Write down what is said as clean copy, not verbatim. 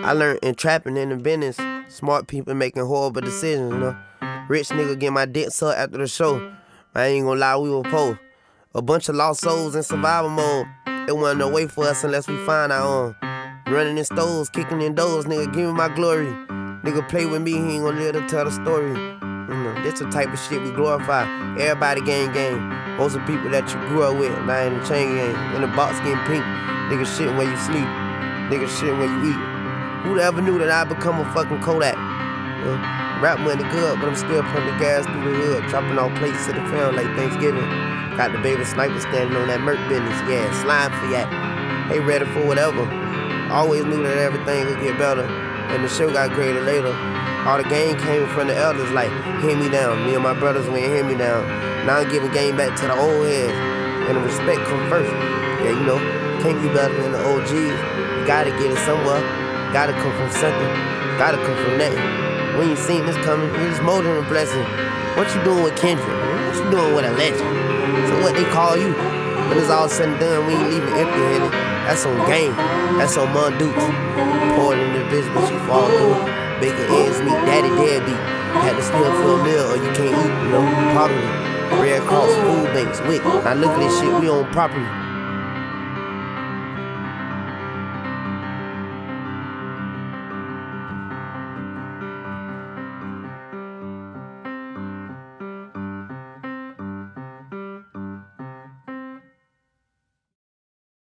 I learned in trapping in the business. Smart people making horrible decisions, you know. Rich nigga get my dick sucked after the show. I ain't gonna lie, we were poor. A bunch of lost souls in survival mode. It wasn't no way for us unless we find our own. Running in stores, kicking in doors, nigga, give me my glory. Nigga play with me, he ain't gonna live to tell the story. You know, this the type of shit we glorify. Everybody gang. Most of the people that you grew up with, now in the chain gang. In the box getting pink. Nigga shitting where you sleep. Nigga shitting where you eat. Who'd ever knew that I'd become a fucking Kodak? You know, rap money good, but I'm still pumping the gas through the hood. Dropping off plates to the film like Thanksgiving. Got the baby sniper standing on that Merc business. Yeah, slime for that. They ready for whatever. Always knew that everything would get better. And the show got created later. All the game came from the elders like, hand me down. Me and my brothers went hand me down. Now I'm giving game back to the old heads. And the respect come first. Yeah, you know, can't be better than the OGs. You gotta get it somewhere. Gotta come from something. Gotta come from nothing. When you seen this coming, it's more than a blessing. What you doing with Kendrick? What you doing with a legend? So what they call you? When it's all said and done, we ain't leaving empty-handed. That's on game. That's on Mon Dukes. Pour it in the bitch, but you fall through. Bigger ends meet, daddy deadbeat. Had to steal for a meal or you can't eat, you know, poverty. Red Cross, food banks, WIC. Now look at this shit, we own property.